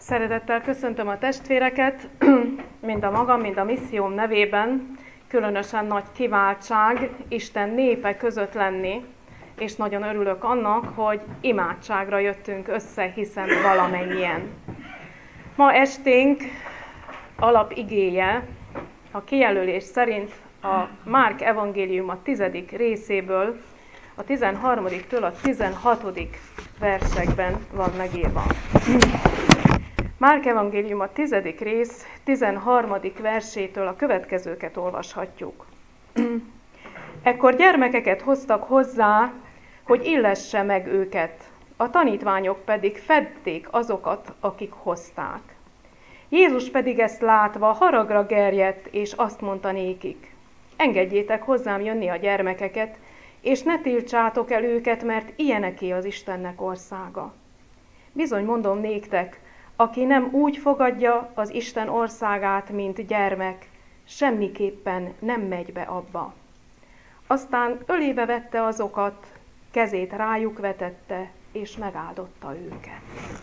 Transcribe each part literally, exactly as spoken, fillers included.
Szeretettel köszöntöm a testvéreket, mind a magam, mind a misszióm nevében. Különösen nagy kiváltság Isten népe között lenni, és nagyon örülök annak, hogy imádságra jöttünk össze, hiszen valamennyien. Ma esténk alapigéje a kijelölés szerint a Márk evangélium a tizedik részéből, a tizenharmadiktől a tizenhatodik versekben van megírva. Márk evangélium a tizedik rész tizenharmadik versétől a következőket olvashatjuk. Ekkor gyermekeket hoztak hozzá, hogy illesse meg őket, a tanítványok pedig fedték azokat, akik hozták. Jézus pedig ezt látva haragra gerjedt, és azt mondta nékik: engedjétek hozzám jönni a gyermekeket, és ne tiltsátok el őket, mert ilyeneké az Istennek országa. Bizony mondom néktek, aki nem úgy fogadja az Isten országát, mint gyermek, semmiképpen nem megy be abba. Aztán ölébe vette azokat, kezét rájuk vetette, és megáldotta őket.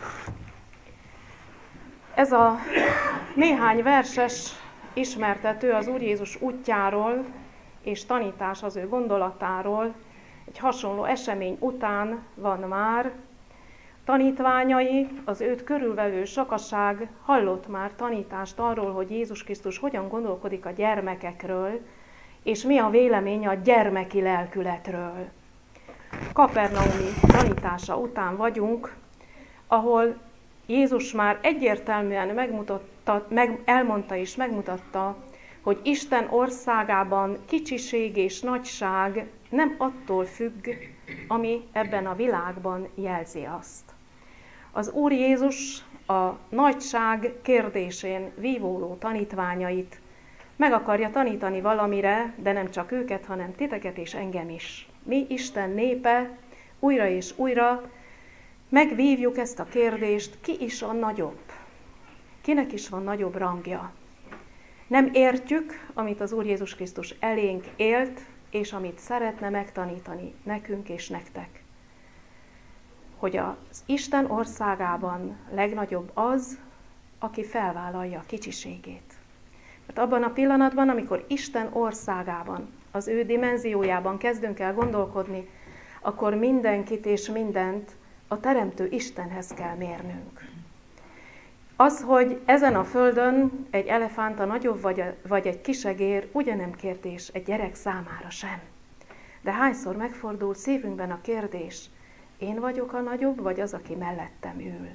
Ez a néhány verses ismertető az Úr Jézus útjáról, és tanítás az ő gondolatáról. Egy hasonló esemény után van már. Tanítványai, az őt körülvevő sokaság hallott már tanítást arról, hogy Jézus Krisztus hogyan gondolkodik a gyermekekről, és mi a vélemény a gyermeki lelkületről. Kapernaumi tanítása után vagyunk, ahol Jézus már egyértelműen megmutatta, meg, elmondta és megmutatta, hogy Isten országában kicsiség és nagyság nem attól függ, ami ebben a világban jelzi azt. Az Úr Jézus a nagyság kérdésén vívóló tanítványait meg akarja tanítani valamire, de nem csak őket, hanem titeket és engem is. Mi, Isten népe, újra és újra megvívjuk ezt a kérdést, ki is a nagyobb? Kinek is van nagyobb rangja? Nem értjük, amit az Úr Jézus Krisztus elénk élt, és amit szeretne megtanítani nekünk és nektek. Hogy az Isten országában legnagyobb az, aki felvállalja a kicsiségét. Mert abban a pillanatban, amikor Isten országában, az ő dimenziójában kezdünk el gondolkodni, akkor mindenkit és mindent a teremtő Istenhez kell mérnünk. Az, hogy ezen a földön egy elefánta nagyobb vagy, a, vagy egy kisegér, ugyanem kérdés egy gyerek számára sem. De hányszor megfordul szívünkben a kérdés, én vagyok a nagyobb, vagy az, aki mellettem ül?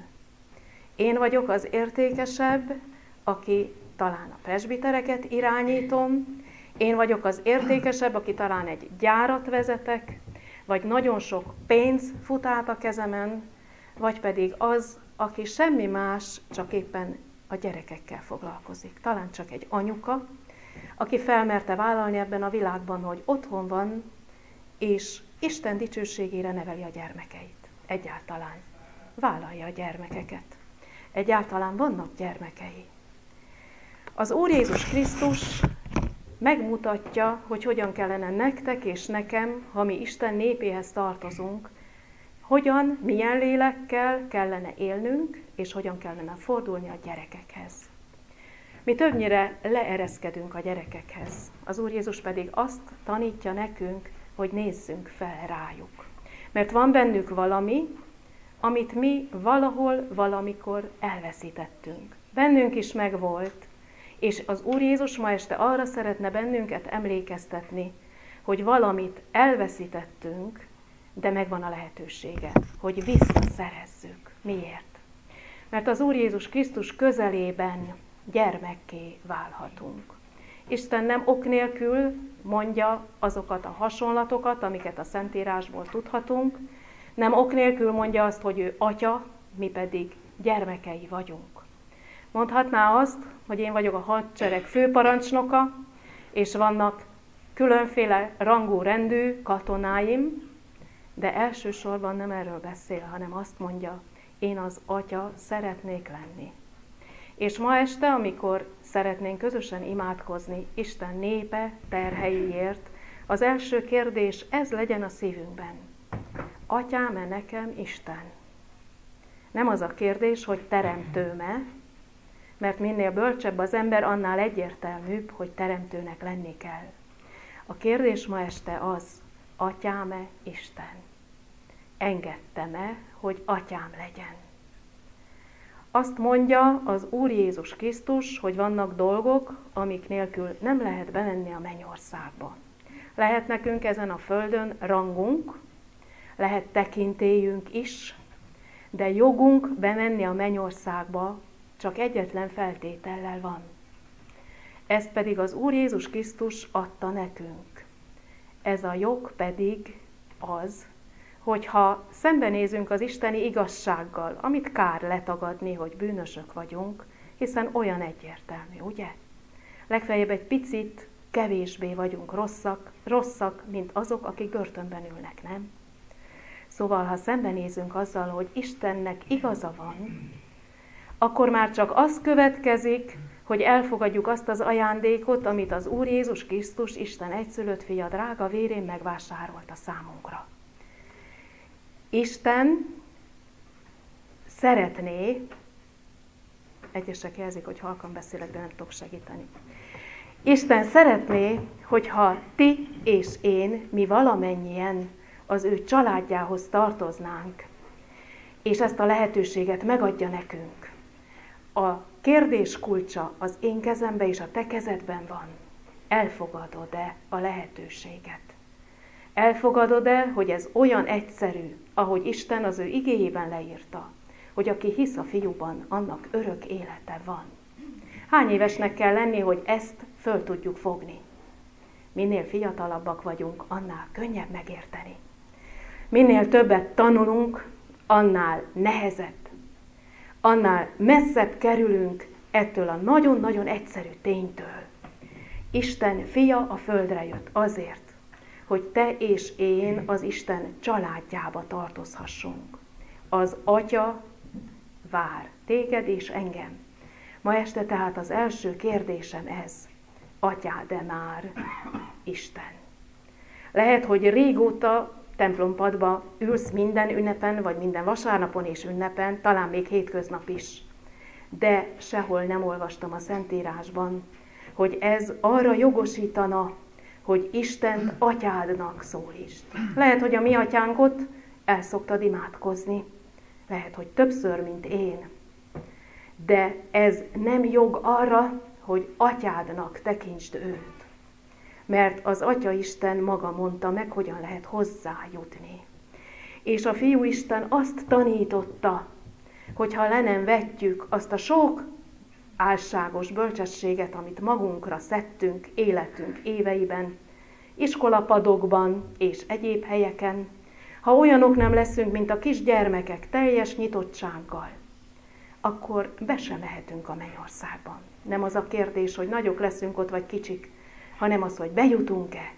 Én vagyok az értékesebb, aki talán a presbitereket irányítom, én vagyok az értékesebb, aki talán egy gyárat vezetek, vagy nagyon sok pénz fut át a kezemen, vagy pedig az, aki semmi más, csak éppen a gyerekekkel foglalkozik. Talán csak egy anyuka, aki felmerte vállalni ebben a világban, hogy otthon van, és Isten dicsőségére neveli a gyermekeit. Egyáltalán vállalja a gyermekeket. Egyáltalán vannak gyermekei. Az Úr Jézus Krisztus megmutatja, hogy hogyan kellene nektek és nekem, ha mi Isten népéhez tartozunk, hogyan, milyen lélekkel kellene élnünk, és hogyan kellene fordulni a gyerekekhez. Mi többnyire leereszkedünk a gyerekekhez. Az Úr Jézus pedig azt tanítja nekünk, hogy nézzünk fel rájuk. Mert van bennük valami, amit mi valahol, valamikor elveszítettünk. Bennünk is megvolt, és az Úr Jézus ma este arra szeretne bennünket emlékeztetni, hogy valamit elveszítettünk, de megvan a lehetősége, hogy visszaszerezzük. Miért? Mert az Úr Jézus Krisztus közelében gyermekké válhatunk. Isten nem ok nélkül mondja azokat a hasonlatokat, amiket a Szentírásból tudhatunk, nem ok nélkül mondja azt, hogy ő atya, mi pedig gyermekei vagyunk. Mondhatná azt, hogy én vagyok a hadsereg főparancsnoka, és vannak különféle rangú rendű katonáim, de elsősorban nem erről beszél, hanem azt mondja, én az atya szeretnék lenni. És ma este, amikor szeretnénk közösen imádkozni Isten népe terheiért, az első kérdés ez legyen a szívünkben. Atyám-e nekem Isten? Nem az a kérdés, hogy teremtőm-e, mert minél bölcsebb az ember, annál egyértelműbb, hogy teremtőnek lenni kell. A kérdés ma este az, atyám-e Isten? Engedtem-e, hogy atyám legyen? Azt mondja az Úr Jézus Krisztus, hogy vannak dolgok, amik nélkül nem lehet bemenni a mennyországba. Lehet nekünk ezen a földön rangunk, lehet tekintélyünk is, de jogunk bemenni a mennyországba csak egyetlen feltétellel van. Ezt pedig az Úr Jézus Krisztus adta nekünk. Ez a jog pedig az, hogyha szembenézünk az isteni igazsággal, amit kár letagadni, hogy bűnösök vagyunk, hiszen olyan egyértelmű, ugye? Legfeljebb egy picit kevésbé vagyunk rosszak, rosszak, mint azok, akik börtönben ülnek, nem? Szóval, ha szembenézünk azzal, hogy Istennek igaza van, akkor már csak az következik, hogy elfogadjuk azt az ajándékot, amit az Úr Jézus Krisztus, Isten egyszülött fia drága vérén megvásárolt a számunkra. Isten szeretné, egyesek jelzik, hogy halkan beszélek, de nem tudok segíteni. Isten szeretné, hogyha ti és én, mi valamennyien az ő családjához tartoznánk, és ezt a lehetőséget megadja nekünk. A kérdés kulcsa az én kezemben és a te kezedben van. Elfogadod-e a lehetőséget? Elfogadod-e, hogy ez olyan egyszerű, ahogy Isten az ő igéjében leírta, hogy aki hisz a fiúban, annak örök élete van? Hány évesnek kell lenni, hogy ezt föl tudjuk fogni? Minél fiatalabbak vagyunk, annál könnyebb megérteni. Minél többet tanulunk, annál nehezebb. Annál messzebb kerülünk ettől a nagyon-nagyon egyszerű ténytől. Isten fia a földre jött azért, hogy te és én az Isten családjába tartozhassunk. Az Atya vár téged és engem. Ma este tehát az első kérdésem ez. Atyád-e már Isten? Lehet, hogy régóta templompadba ülsz minden ünnepen, vagy minden vasárnapon és ünnepen, talán még hétköznap is. De sehol nem olvastam a Szentírásban, hogy ez arra jogosítana, hogy Istent atyádnak szólítsd. Lehet, hogy a mi atyánkot el szoktad imádkozni. Lehet, hogy többször, mint én. De ez nem jog arra, hogy atyádnak tekintsd őt. Mert az Atya Isten maga mondta meg, hogyan lehet hozzájutni. És a Fiú Isten azt tanította, hogyha le nem vetjük azt a sok álságos bölcsességet, amit magunkra szedtünk életünk éveiben, iskolapadokban és egyéb helyeken, ha olyanok nem leszünk, mint a kisgyermekek teljes nyitottsággal, akkor be sem mehetünk a mennyországban. Nem az a kérdés, hogy nagyok leszünk ott, vagy kicsik, hanem az, hogy bejutunk-e.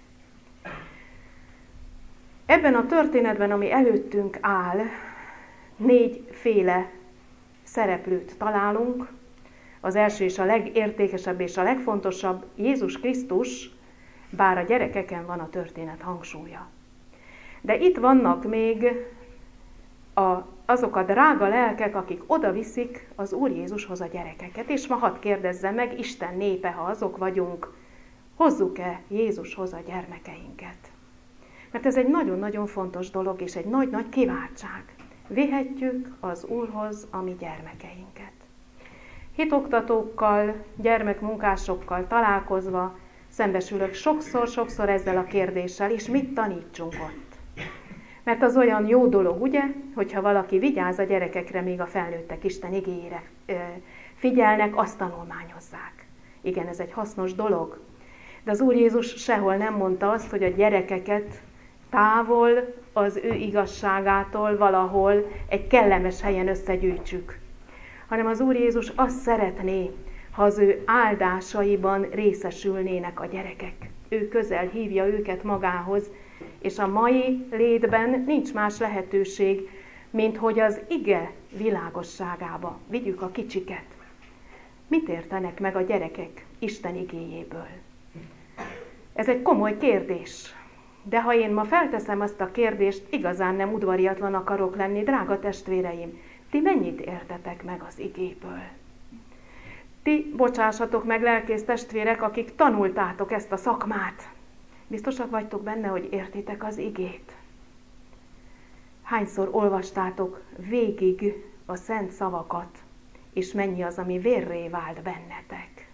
Ebben a történetben, ami előttünk áll, négyféle szereplőt találunk. Az első és a legértékesebb és a legfontosabb Jézus Krisztus, bár a gyerekeken van a történet hangsúlya. De itt vannak még a, azok a drága lelkek, akik oda viszik az Úr Jézushoz a gyerekeket. És ma hadd kérdezzem meg, Isten népe, ha azok vagyunk, hozzuk-e Jézushoz a gyermekeinket? Mert ez egy nagyon-nagyon fontos dolog, és egy nagy-nagy kiváltság. Vihetjük az Úrhoz a mi gyermekeinket. Hitoktatókkal, gyermekmunkásokkal találkozva szembesülök sokszor-sokszor ezzel a kérdéssel, és mit tanítsunk ott? Mert az olyan jó dolog, ugye, hogyha valaki vigyáz a gyerekekre, még a felnőttek Isten igéjére figyelnek, azt tanulmányozzák. Igen, ez egy hasznos dolog. De az Úr Jézus sehol nem mondta azt, hogy a gyerekeket távol az ő igazságától valahol egy kellemes helyen összegyűjtsük. Hanem az Úr Jézus azt szeretné, ha az ő áldásaiban részesülnének a gyerekek. Ő közel hívja őket magához, és a mai létben nincs más lehetőség, mint hogy az ige világosságába vigyük a kicsiket. Mit értenek meg a gyerekek Isten igéjéből? Ez egy komoly kérdés. De ha én ma felteszem azt a kérdést, igazán nem udvariatlan akarok lenni, drága testvéreim, Ti mennyit értetek meg az igéből? Ti, bocsássatok meg, lelkész testvérek, akik tanultátok ezt a szakmát. Biztosak vagytok benne, hogy értitek az igét? Hányszor olvastátok végig a szent szavakat, és mennyi az, ami vérré vált bennetek?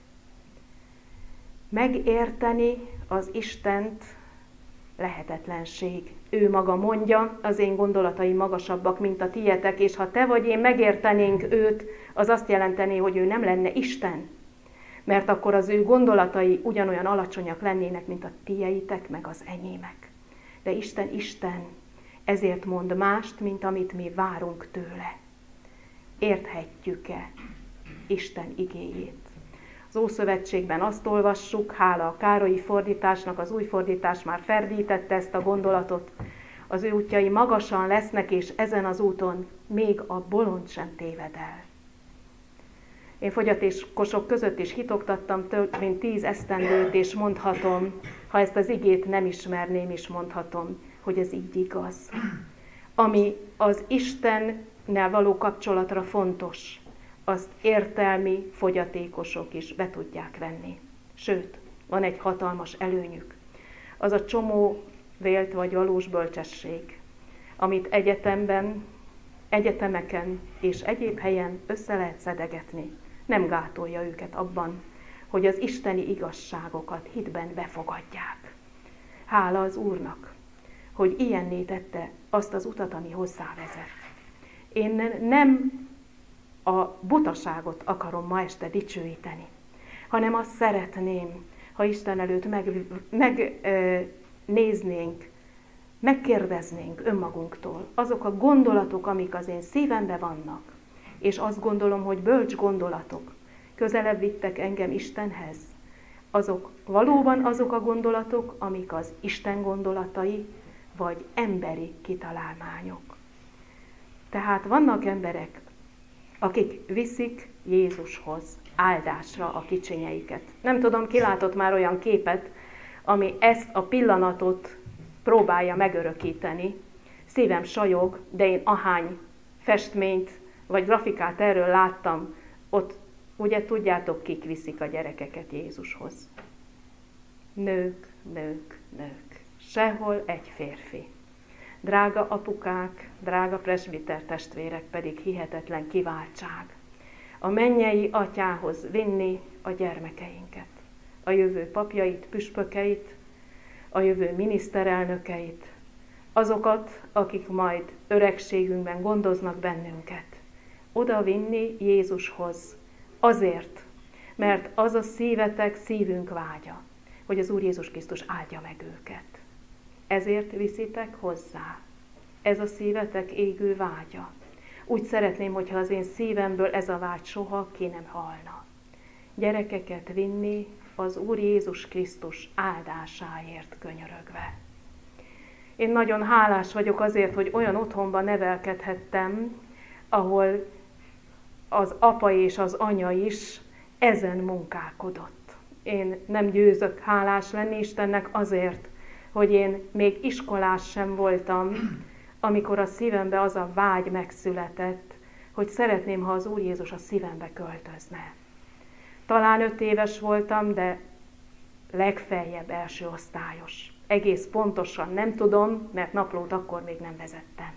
Megérteni az Istent lehetetlenség. Ő maga mondja, az én gondolataim magasabbak, mint a tietek, és ha te vagy én megértenénk őt, az azt jelenteni, hogy ő nem lenne Isten. Mert akkor az ő gondolatai ugyanolyan alacsonyak lennének, mint a tieitek, meg az enyémek. De Isten Isten, ezért mond mást, mint amit mi várunk tőle. Érthetjük-e Isten igéjét? Az Ószövetségben azt olvassuk, hála a Károlyi fordításnak, az új fordítás már ferdítette ezt a gondolatot. Az ő útjai magasan lesznek, és ezen az úton még a bolond sem téved el. Én fogyatékosok között is hitoktattam több mint tíz esztendőt, és mondhatom, ha ezt az igét nem ismerném, is mondhatom, hogy ez így igaz. Ami az Istennel való kapcsolatra fontos, azt értelmi fogyatékosok is be tudják venni. Sőt, van egy hatalmas előnyük. Az a csomó vélt vagy valós bölcsesség, amit egyetemben, egyetemeken és egyéb helyen össze lehet szedegetni, nem gátolja őket abban, hogy az isteni igazságokat hitben befogadják. Hála az Úrnak, hogy ilyenné tette azt az utat, ami hozzávezet. Én nem a butaságot akarom ma este dicsőíteni, hanem azt szeretném, ha Isten előtt megnéznénk, meg, megkérdeznénk önmagunktól azok a gondolatok, amik az én szívemben vannak, és azt gondolom, hogy bölcs gondolatok közelebb vittek engem Istenhez, azok valóban azok a gondolatok, amik az Isten gondolatai, vagy emberi kitalálmányok. Tehát vannak emberek, akik viszik Jézushoz áldásra a kicsinyeiket. Nem tudom, ki látott már olyan képet, ami ezt a pillanatot próbálja megörökíteni. Szívem sajog, de én ahány festményt vagy grafikát erről láttam, ott ugye tudjátok, kik viszik a gyerekeket Jézushoz. Nők, nők, nők. Sehol egy férfi. Drága apukák, drága presbiter testvérek, pedig hihetetlen kiváltság. A mennyei atyához vinni a gyermekeinket. A jövő papjait, püspökeit, a jövő miniszterelnökeit, azokat, akik majd öregségünkben gondoznak bennünket. Oda vinni Jézushoz. Azért, mert az a szívetek, szívünk vágya, hogy az Úr Jézus Krisztus áldja meg őket. Ezért viszitek hozzá. Ez a szívetek égő vágya. Úgy szeretném, hogyha az én szívemből ez a vágy soha ki nem halna. Gyerekeket vinni az Úr Jézus Krisztus áldásáért könyörögve. Én nagyon hálás vagyok azért, hogy olyan otthonban nevelkedhettem, ahol az apa és az anya is ezen munkálkodott. Én nem győzök hálás lenni Istennek azért, hogy én még iskolás sem voltam, amikor a szívembe az a vágy megszületett, hogy szeretném, ha az Úr Jézus a szívembe költözne. Talán öt éves voltam, de legfeljebb első osztályos. Egész pontosan nem tudom, mert naplót akkor még nem vezettem.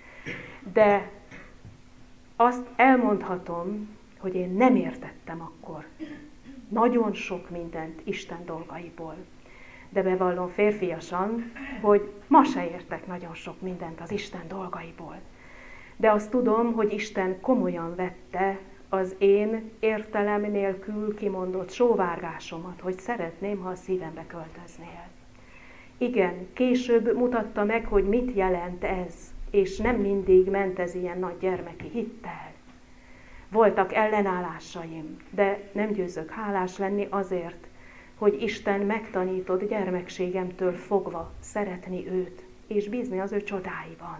De azt elmondhatom, hogy én nem értettem akkor nagyon sok mindent Isten dolgaiból. De bevallom férfiasan, hogy ma se értek nagyon sok mindent az Isten dolgaiból. De azt tudom, hogy Isten komolyan vette az én értelem nélkül kimondott sóvárgásomat, hogy szeretném, ha a szívembe költöznél. Igen, később mutatta meg, hogy mit jelent ez, és nem mindig ment ez ilyen nagy gyermeki hittel. Voltak ellenállásaim, de nem győzök hálás lenni azért, hogy Isten megtanított gyermekségemtől fogva szeretni őt, és bízni az ő csodáiban.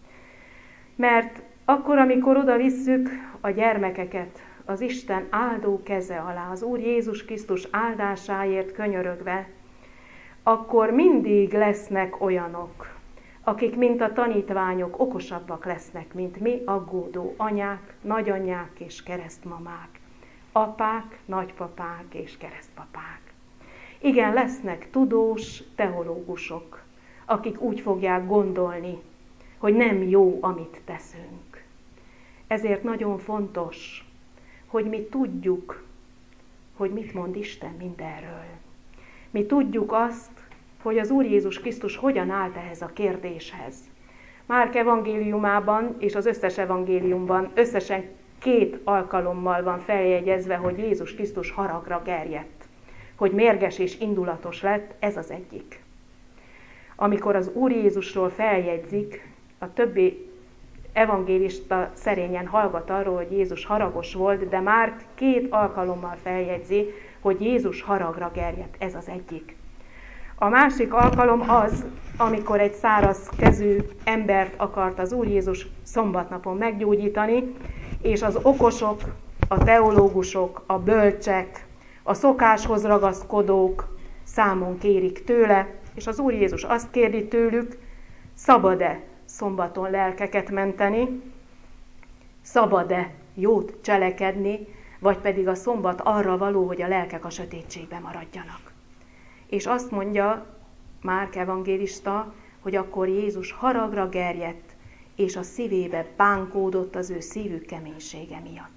Mert akkor, amikor oda visszük a gyermekeket az Isten áldó keze alá, az Úr Jézus Krisztus áldásáért könyörögve, akkor mindig lesznek olyanok, akik, mint a tanítványok, okosabbak lesznek, mint mi aggódó anyák, nagyanyák és keresztmamák, apák, nagypapák és keresztpapák. Igen, lesznek tudós teológusok, akik úgy fogják gondolni, hogy nem jó, amit teszünk. Ezért nagyon fontos, hogy mi tudjuk, hogy mit mond Isten mindenről. Mi tudjuk azt, hogy az Úr Jézus Krisztus hogyan állt ehhez a kérdéshez. Márk evangéliumában és az összes evangéliumban összesen két alkalommal van feljegyezve, hogy Jézus Krisztus haragra gerjedt, hogy mérges és indulatos lett, ez az egyik. Amikor az Úr Jézusról feljegyzik, a többi evangélista szerényen hallgat arról, hogy Jézus haragos volt, de Márk két alkalommal feljegyzi, hogy Jézus haragra gerjedt, ez az egyik. A másik alkalom az, amikor egy száraz kezű embert akart az Úr Jézus szombatnapon meggyógyítani, és az okosok, a teológusok, a bölcsek, a szokáshoz ragaszkodók számon kérik tőle, és az Úr Jézus azt kérdi tőlük, szabad-e szombaton lelkeket menteni, szabad-e jót cselekedni, vagy pedig a szombat arra való, hogy a lelkek a sötétségben maradjanak. És azt mondja Márk evangélista, hogy akkor Jézus haragra gerjedt, és a szívébe bánkódott az ő szívük keménysége miatt.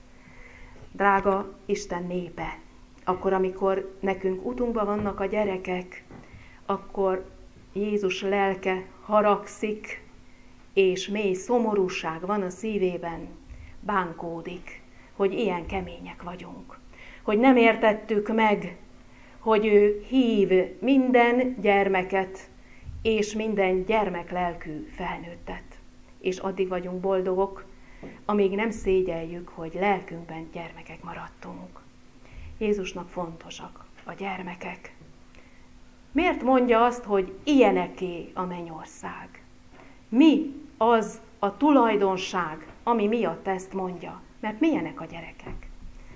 Drága Isten népe, akkor, amikor nekünk utunkban vannak a gyerekek, akkor Jézus lelke haragszik, és mély szomorúság van a szívében, bánkódik, hogy ilyen kemények vagyunk. Hogy nem értettük meg, hogy ő hív minden gyermeket, és minden gyermeklelkű felnőttet. És addig vagyunk boldogok, amíg nem szégyeljük, hogy lelkünkben gyermekek maradtunk. Jézusnak fontosak a gyermekek. Miért mondja azt, hogy ilyeneké a mennyország? Mi az a tulajdonság, ami miatt ezt mondja? Mert milyenek a gyerekek?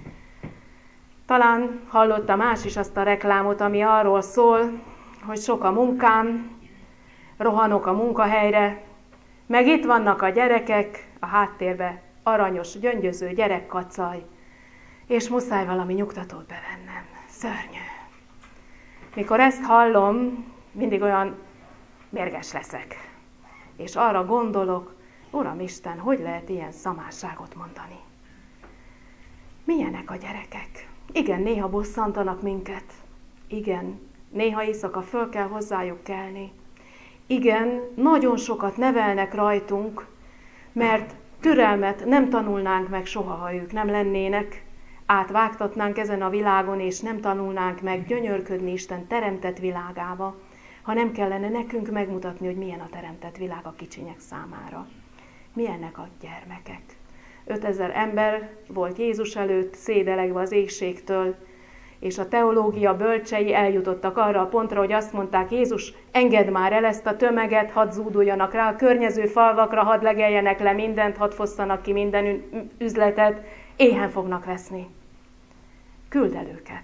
Talán hallotta más is azt a reklámot, ami arról szól, hogy sok a munkám, rohanok a munkahelyre, meg itt vannak a gyerekek, a háttérbe aranyos, gyöngyöző gyerekkacaj, és muszáj valami nyugtatót bevennem. Szörnyű. Mikor ezt hallom, mindig olyan mérges leszek. És arra gondolok, Uramisten, hogy lehet ilyen szamásságot mondani? Milyenek a gyerekek? Igen, néha bosszantanak minket. Igen, néha éjszaka föl kell hozzájuk kelni. Igen, nagyon sokat nevelnek rajtunk, mert türelmet nem tanulnánk meg soha, ha ők nem lennének. Átvágtatnánk ezen a világon, és nem tanulnánk meg gyönyörködni Isten teremtett világába, ha nem kellene nekünk megmutatni, hogy milyen a teremtett világ a kicsinyek számára. Milyennek a gyermekek? ötezer ember volt Jézus előtt, szédelegve az éhségtől, és a teológia bölcsei eljutottak arra a pontra, hogy azt mondták, Jézus, engedd már el ezt a tömeget, hadd zúduljanak rá a környező falvakra, hadd legeljenek le mindent, hadd fosszanak ki minden üzletet, éhen fognak veszni. Küld el őket.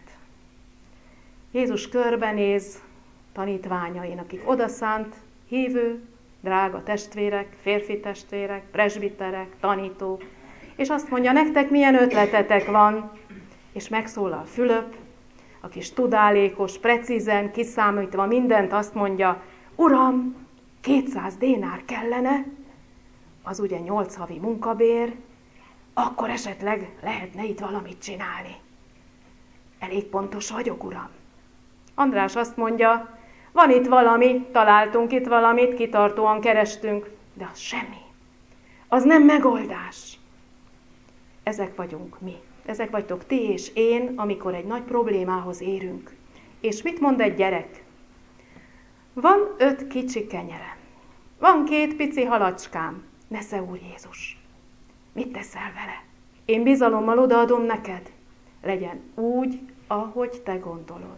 Jézus körbenéz tanítványain, akik odaszánt, hívő, drága testvérek, férfi testvérek, presbiterek, tanítók, és azt mondja, nektek milyen ötletetek van, és megszólal Fülöp, a kis tudálékos, precízen, kiszámítva mindent, azt mondja, Uram, kétszáz dénár kellene, az ugye nyolc havi munkabér, akkor esetleg lehetne itt valamit csinálni. Elég pontos vagyok, Uram. András azt mondja, van itt valami, találtunk itt valamit, kitartóan kerestünk, de az semmi. Az nem megoldás. Ezek vagyunk mi. Ezek vagytok ti és én, amikor egy nagy problémához érünk. És mit mond egy gyerek? Van öt kicsi kenyerem. Van két pici halacskám. Nesze, Úr Jézus. Mit teszel vele? Én bizalommal odaadom neked. Legyen úgy, ahogy te gondolod.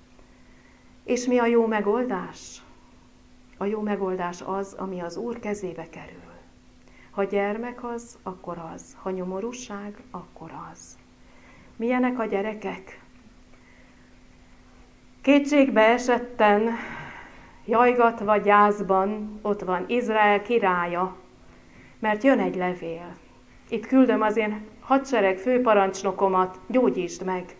És mi a jó megoldás? A jó megoldás az, ami az Úr kezébe kerül. Ha gyermek az, akkor az. Ha nyomorúság, akkor az. Milyenek a gyerekek? Kétségbe esetten jajgatva gyászban ott van Izrael királya, mert jön egy levél. Itt küldöm az én hadsereg főparancsnokomat, gyógyítsd meg.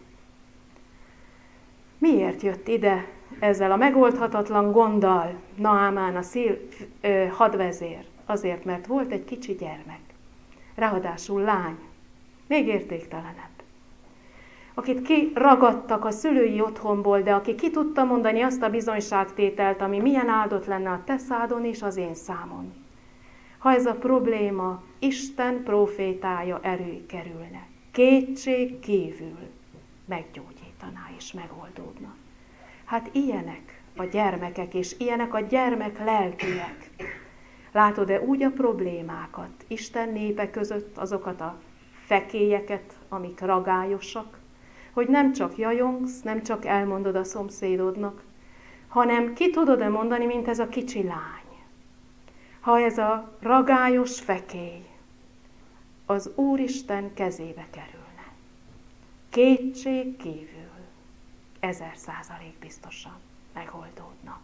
Miért jött ide ezzel a megoldhatatlan gonddal Naamán a szír, ö, hadvezér? Azért, mert volt egy kicsi gyermek, ráadásul lány, még értéktelenebb, akit kiragadtak a szülői otthonból, de aki ki tudta mondani azt a bizonyságtételt, ami milyen áldott lenne a te szádon és az én számon. Ha ez a probléma Isten prófétája erőig kerülne, kétség kívül meggyógyítaná és megoldódna. Hát ilyenek a gyermekek, és ilyenek a gyermek lelkiek. Látod-e úgy a problémákat, Isten népe között azokat a fekélyeket, amik ragályosak, hogy nem csak jajongsz, nem csak elmondod a szomszédodnak, hanem ki tudod-e mondani, mint ez a kicsi lány. Ha ez a ragályos fekély az Úristen kezébe kerülne, kétség kívül, ezer százalék biztosan megoldódna.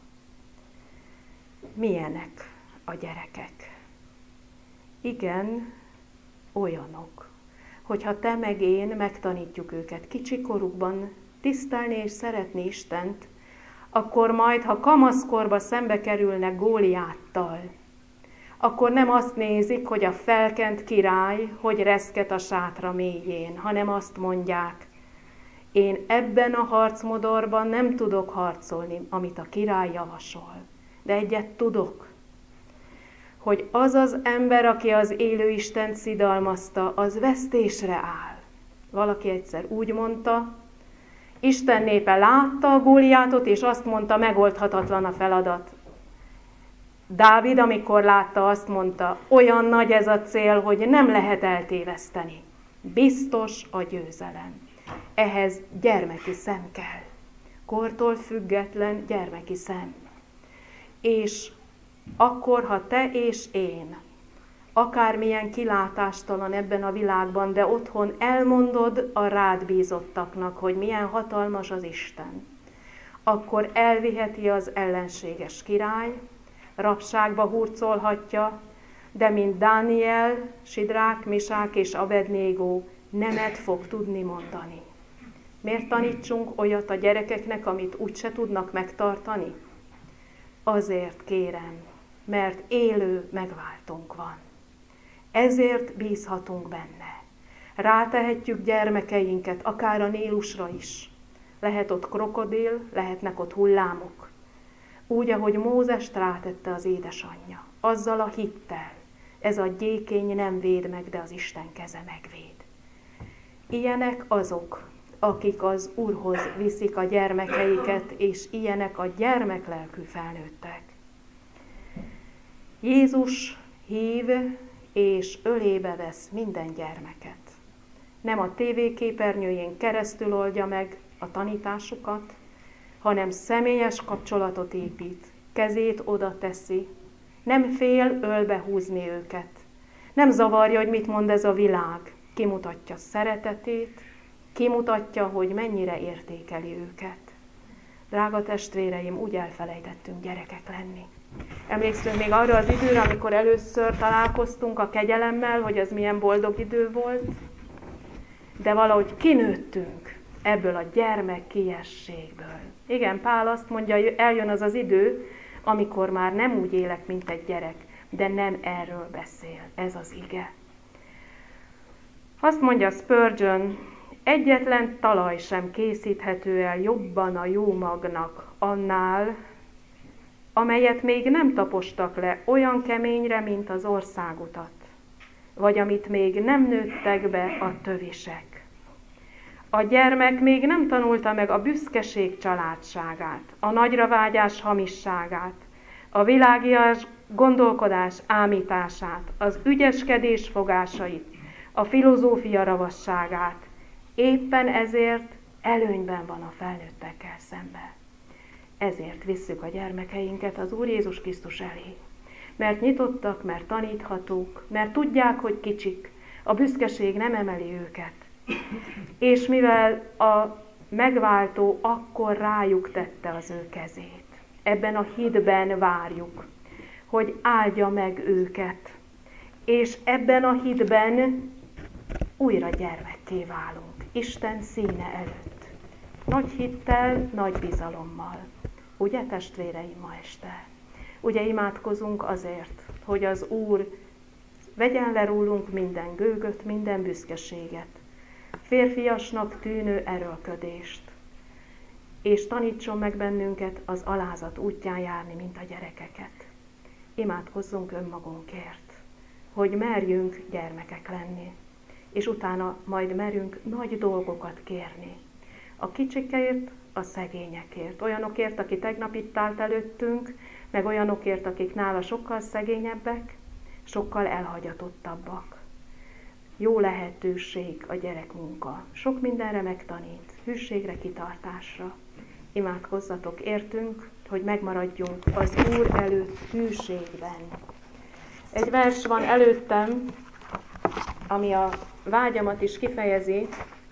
Milyenek a gyerekek? Igen, olyanok, hogyha te meg én megtanítjuk őket kicsikorukban tisztelni és szeretni Istent, akkor majd, ha kamaszkorba szembe kerülnek Góliáttal, akkor nem azt nézik, hogy a felkent király, hogy reszket a sátra mélyén, hanem azt mondják, én ebben a harcmodorban nem tudok harcolni, amit a király javasol, de egyet tudok, hogy az az ember, aki az élő Istent szidalmazta, az vesztésre áll. Valaki egyszer úgy mondta, Isten népe látta a Góliátot, és azt mondta, megoldhatatlan a feladat. Dávid, amikor látta, azt mondta, olyan nagy ez a cél, hogy nem lehet eltéveszteni. Biztos a győzelem. Ehhez gyermeki szem kell. Kortól független gyermeki szem. És akkor, ha te és én, akármilyen kilátástalan ebben a világban, de otthon elmondod a rád bízottaknak, hogy milyen hatalmas az Isten, akkor elviheti az ellenséges király, rabságba hurcolhatja, de mint Dániel, Sidrák, Misák és Abednégó nemet fog tudni mondani. Miért tanítsunk olyat a gyerekeknek, amit úgyse tudnak megtartani? Azért kérem, mert élő megváltónk van. Ezért bízhatunk benne. Rátehetjük gyermekeinket, akár a Nílusra is. Lehet ott krokodil, lehetnek ott hullámok. Úgy, ahogy Mózest rátette az édesanyja. Azzal a hittel. Ez a gyékény nem véd meg, de az Isten keze megvéd. Ilyenek azok, akik az Úrhoz viszik a gyermekeiket, és ilyenek a gyermeklelkű felnőttek. Jézus hív és ölébe vesz minden gyermeket. Nem a tévéképernyőjén keresztül oldja meg a tanításukat, hanem személyes kapcsolatot épít, kezét oda teszi, nem fél ölbe húzni őket. Nem zavarja, hogy mit mond ez a világ. Kimutatja szeretetét, kimutatja, hogy mennyire értékeli őket. Drága testvéreim, úgy elfelejtettünk gyerekek lenni. Emlékszünk még arra az időre, amikor először találkoztunk a kegyelemmel, hogy az milyen boldog idő volt, de valahogy kinőttünk ebből a gyermek kiességből. Igen, Pál azt mondja, eljön az az idő, amikor már nem úgy élek, mint egy gyerek, de nem erről beszél, ez az ige. Azt mondja Spurgeon, egyetlen talaj sem készíthető el jobban a jó magnak annál, amelyet még nem tapostak le olyan keményre, mint az országutat, vagy amit még nem nőttek be a tövisek. A gyermek még nem tanulta meg a büszkeség családságát, a nagyra vágyás hamisságát, a világias gondolkodás ámítását, az ügyeskedés fogásait, a filozófia ravasságát. Éppen ezért előnyben van a felnőttekkel szemben. Ezért visszük a gyermekeinket az Úr Jézus Krisztus elé. Mert nyitottak, mert taníthatók, mert tudják, hogy kicsik, a büszkeség nem emeli őket. És mivel a megváltó akkor rájuk tette az ő kezét, ebben a hitben várjuk, hogy áldja meg őket, és ebben a hitben újra gyermekké válunk, Isten színe előtt. Nagy hittel, nagy bizalommal. Ugye, testvéreim, ma este? Ugye imádkozunk azért, hogy az Úr vegyen le rólunk minden gőgöt, minden büszkeséget, férfiasnak tűnő erőlködést, és tanítson meg bennünket az alázat útján járni, mint a gyerekeket. Imádkozzunk önmagunkért, hogy merjünk gyermekek lenni, és utána majd merünk nagy dolgokat kérni. A kicsikért, a szegényekért, olyanokért, aki tegnap itt állt előttünk, meg olyanokért, akik nála sokkal szegényebbek, sokkal elhagyatottabbak. Jó lehetőség a gyerekmunka. Sok mindenre megtanít, hűségre, kitartásra. Imádkozzatok értünk, hogy megmaradjunk az Úr előtt hűségben. Egy vers van előttem, ami a vágyamat is kifejezi.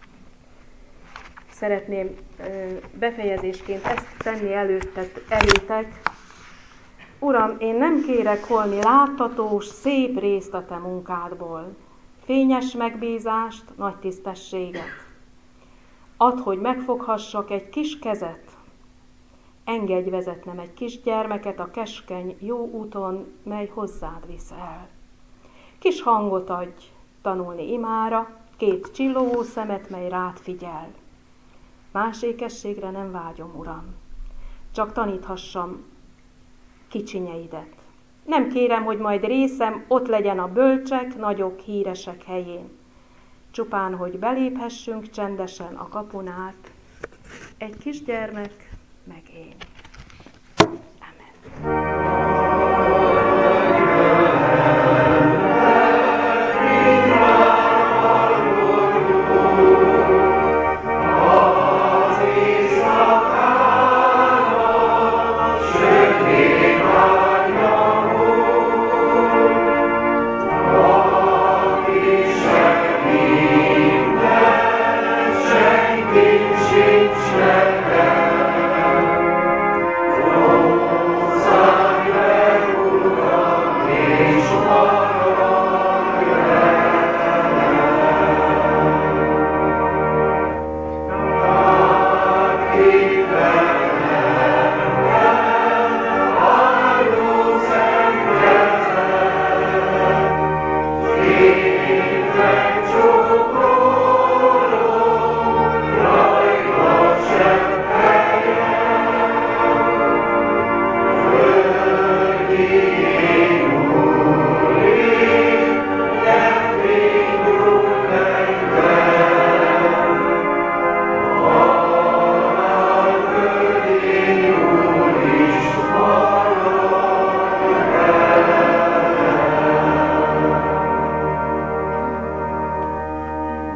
Szeretném befejezésként ezt tenni előttet, elétek. Uram, én nem kérek holmi láthatós, szép részt a te munkádból, fényes megbízást, nagy tisztességet. Add, hogy megfoghassak egy kis kezet, engedj vezetnem egy kis gyermeket a keskeny jó úton, mely hozzád viszel. Kis hangot adj tanulni imára, két csillogó szemet, mely rád figyel. Más ékességre nem vágyom, Uram, csak taníthassam kicsinyeidet. Nem kérem, hogy majd részem ott legyen a bölcsek, nagyok, híresek helyén. Csupán, hogy beléphessünk csendesen a kapun át, egy kisgyermek meg én.